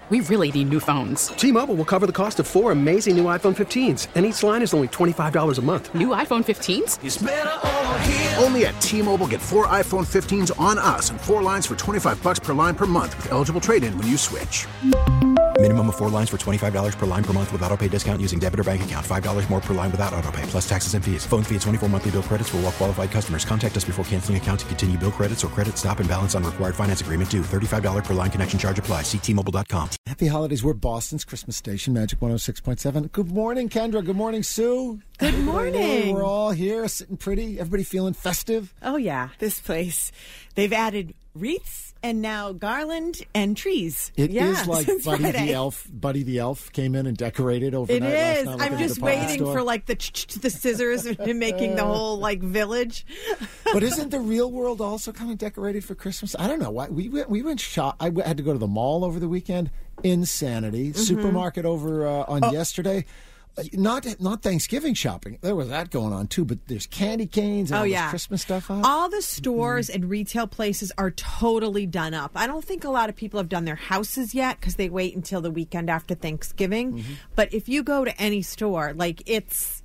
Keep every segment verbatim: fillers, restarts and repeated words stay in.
we really need new phones. T-Mobile will cover the cost of four amazing new iPhone fifteens, and each line is only twenty-five dollars a month. New iPhone fifteens? It's better over here. Only at T-Mobile, get four iPhone fifteens on us and four lines for twenty-five dollars per line per month with eligible trade-in when you switch. Minimum of four lines for twenty-five dollars per line per month with autopay discount using debit or bank account. five dollars more per line without autopay, plus taxes and fees. Phone fee at twenty-four monthly bill credits for well-qualified customers. Contact us before canceling account to continue bill credits or credit stop and balance on required finance agreement due. thirty-five dollars per line connection charge applies. See T Mobile dot com. Happy holidays. We're Boston's Christmas station, Magic one oh six point seven. Good morning, Kendra. Good morning, Sue. Good morning. We're all here, sitting pretty. Everybody feeling festive? Oh, yeah. This place, they've added wreaths and now garland and trees. It yeah, is like Buddy Friday. the Elf. Buddy the Elf came in and decorated overnight. It is. Last night I'm just waiting for like the the scissors and making the whole like village. But isn't the real world also coming decorated for Christmas? I don't know. Why we went. We went shop. I had to go to the mall over the weekend. Insanity. Mm-hmm. Supermarket over uh, on oh. yesterday. Not not Thanksgiving shopping. There was that going on, too. But there's candy canes and oh, all yeah. this Christmas stuff out. All the stores mm-hmm. and retail places are totally done up. I don't think a lot of people have done their houses yet because they wait until the weekend after Thanksgiving. Mm-hmm. But if you go to any store, like it's...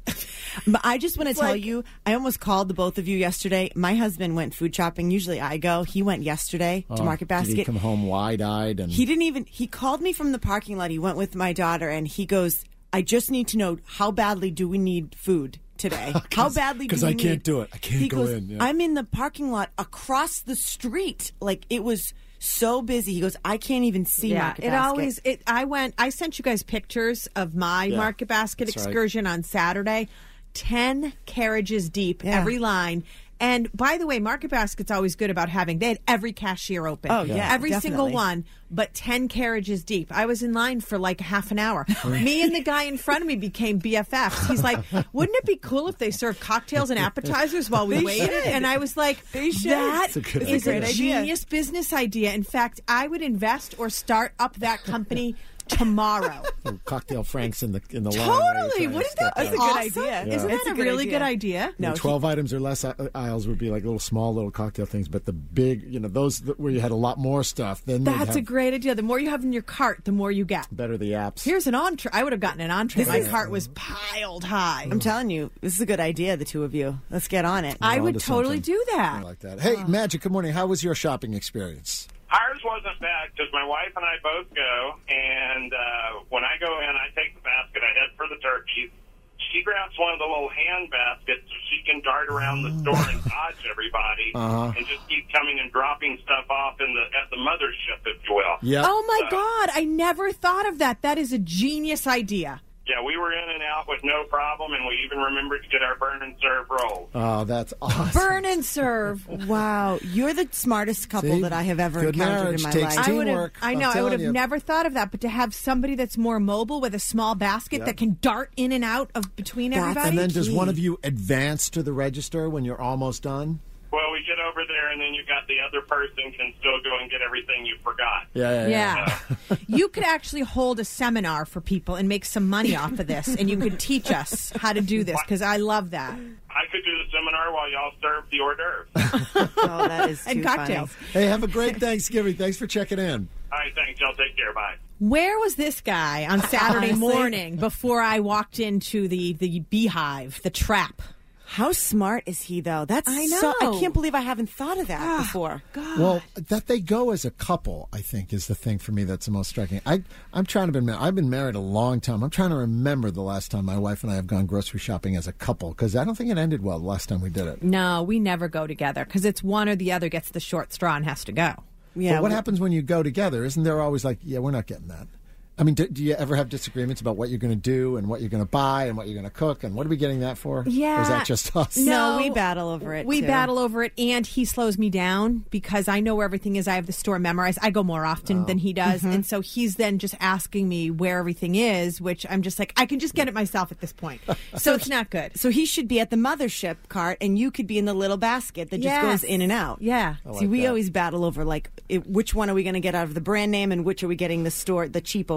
I just want to tell like, you, I almost called the both of you yesterday. My husband went food shopping. Usually I go. He went yesterday oh, to Market Basket. Did he come home wide-eyed? And He didn't even... He called me from the parking lot. He went with my daughter, and he goes... I just need to know, how badly do we need food today? How badly do we I need... Because I can't do it. I can't he go goes, in. Yeah. I'm in the parking lot across the street. Like, it was so busy. He goes, I can't even see yeah, Market it Basket. always... It, I went... I sent you guys pictures of my yeah, Market Basket excursion right. on Saturday. Ten carriages deep, yeah. every line. And by the way, Market Basket's always good about having, they had every cashier open. Oh, yeah. Every definitely. single one, but ten carriages deep. I was in line for like half an hour. Me and the guy in front of me became B F Fs. He's like, wouldn't it be cool if they served cocktails and appetizers while we They waited? should. And I was like, They should. that It's a good is idea. a genius business idea. In fact, I would invest or start up that company tomorrow. Oh, cocktail Franks in the in the line. Totally. Wouldn't that be That's a good awesome? idea. Yeah. Isn't It's that a a, good really idea. good idea? No, twelve items or less aisles would be like little small little cocktail things, but the big, you know, those that, where you had a lot more stuff. Then That's have a great idea. The more you have in your cart, the more you get. better the apps. Here's an entree. I would have gotten an entree. My cart was piled high. I'm telling you, this is a good idea, the two of you. Let's get on it. I We're would onto totally something. do that. I like that. Hey, Oh. Magic, good morning. How was your shopping experience? Ours wasn't bad because my wife and I both go, and uh, when I go in, I take the basket, I head for the turkeys. She grabs one of the little hand baskets so she can dart around the store and dodge everybody Uh-huh. and just keep coming and dropping stuff off in the at the mothership, if you will. Yeah. Oh, my Uh, God. I never thought of that. That is a genius idea. Yeah, we were in and out with no problem, and we even remembered to get our burn and serve rolls. Oh, that's awesome. Burn and serve. Wow. You're the smartest couple See? that I have ever Good encountered marriage in my takes life. two. I would have. Teamwork, I I'm know. I would telling have you. never thought of that. But to have somebody that's more mobile with a small basket Yep. that can dart in and out of between That's- everybody. And then does key. one of you advance to the register when you're almost done? Well, we get over there, and then you got the other person can still go and get everything you forgot. Yeah, Yeah. You could actually hold a seminar for people and make some money off of this, and you could teach us how to do this because I love that. I could do the seminar while y'all serve the hors d'oeuvres. Oh, that is And too cocktails. funny. Hey, have a great Thanksgiving. Thanks for checking in. All right, thanks. Y'all take care. Bye. Where was this guy on Saturday Honestly. morning before I walked into the, the beehive, the trap? How smart is he, though? That's I So, know. I can't believe I haven't thought of that before. God. Well, that they go as a couple, I think, is the thing for me that's the most striking. I, I'm trying to be married. I've been married a long time. I'm trying to remember the last time my wife and I have gone grocery shopping as a couple because I don't think it ended well the last time we did it. No, we never go together because it's one or the other gets the short straw and has to go. Yeah. But what well- happens when you go together? Isn't there always like, yeah, we're not getting that? I mean, do, do you ever have disagreements about what you're going to do and what you're going to buy and what you're going to cook? And what are we getting that for? Yeah. Or is that just us? No, we battle over it, We too. battle over it, and he slows me down because I know where everything is. I have the store memorized. I go more often Oh. than he does, Mm-hmm. and so he's then just asking me where everything is, which I'm just like, I can just get it myself at this point. So it's not good. So he should be at the mothership cart, and you could be in the little basket that just Yes. goes in and out. Yeah. I See, like we that. always battle over like it, which one are we going to get out of the brand name, and which are we getting the store, the cheapo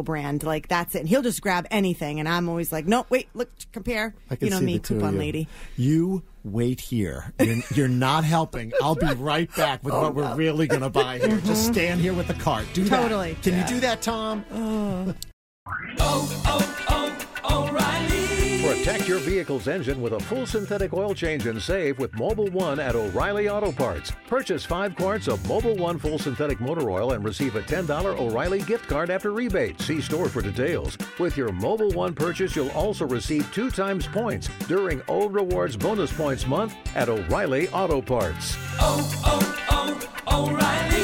brand. Like, that's it. And he'll just grab anything. And I'm always like, no, wait, look, compare. I can you know see me, the two of coupon you. lady. You wait here. You're, you're not helping. I'll be right back with Oh, what we're really going to buy here. Just stand here with the cart. Do that. Totally. Can Yeah. you do that, Tom? Oh, oh, oh, O'Reilly. Protect your vehicle's engine with a full synthetic oil change and save with Mobile One at O'Reilly Auto Parts. Purchase five quarts of Mobile One full synthetic motor oil and receive a ten dollars O'Reilly gift card after rebate. See store for details. With your Mobile One purchase, you'll also receive two times points during O Rewards Bonus Points Month at O'Reilly Auto Parts. Oh, oh, oh, O'Reilly.